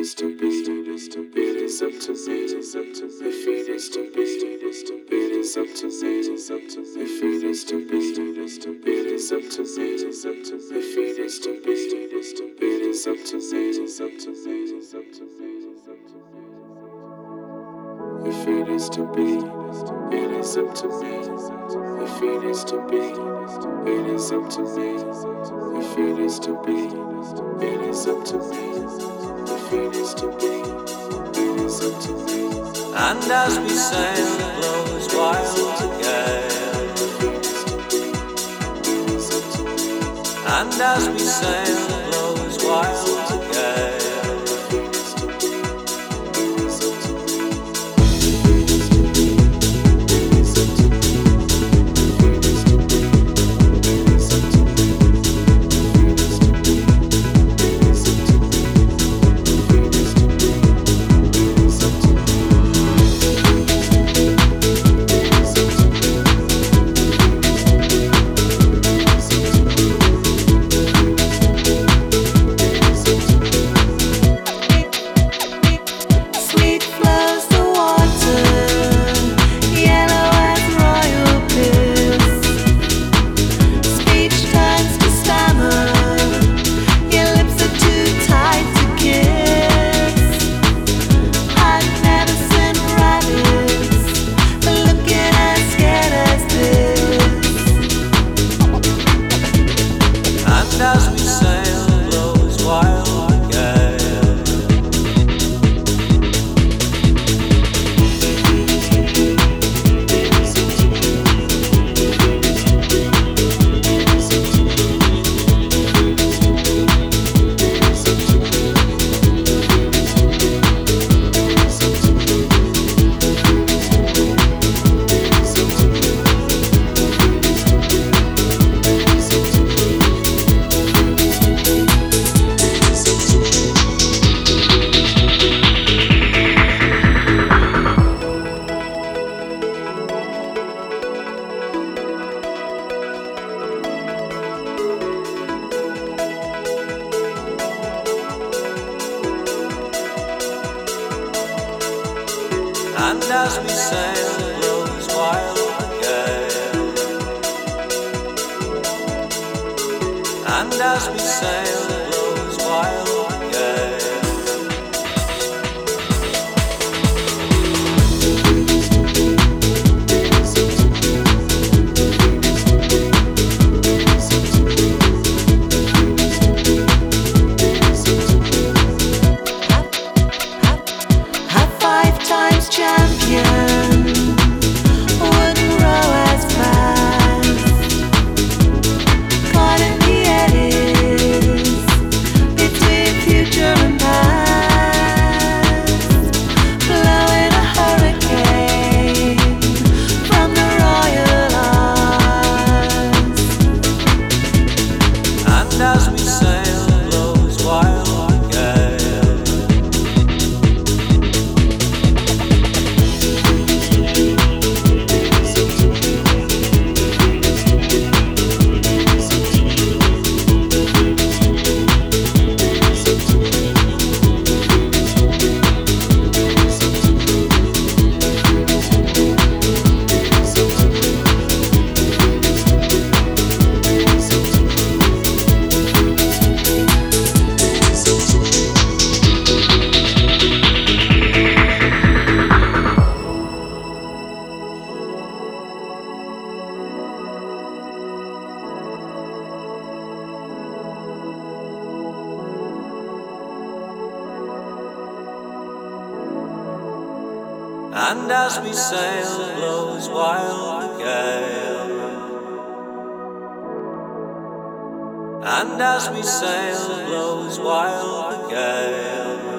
is to be, it is to be, it is up to me, it is up to me. If it is to be, it is to be, it is up to me, it is up to me. If it is to be, it is to be, it is up to me, it is up to me. If it is to be, it is to be, it is up to me, it is up to me, it is up to me, it is up to me. If it is to be, it is up to me. If it is to be, it is up to me. If it is to be, it is up to me. If it is to be, it is up to me. And as we sail, blows wild again. And as we sail, blows wild again. As we sail, blows wild again. And as we sail, blows wild again. And as we sail, blows wild again. Champion wouldn't row as fast, caught in the eddies between future and past, blowing a hurricane from the royal arms. And as we sail, blows wild again. And as we sail, blows wild again. And as we sail, blows wild again.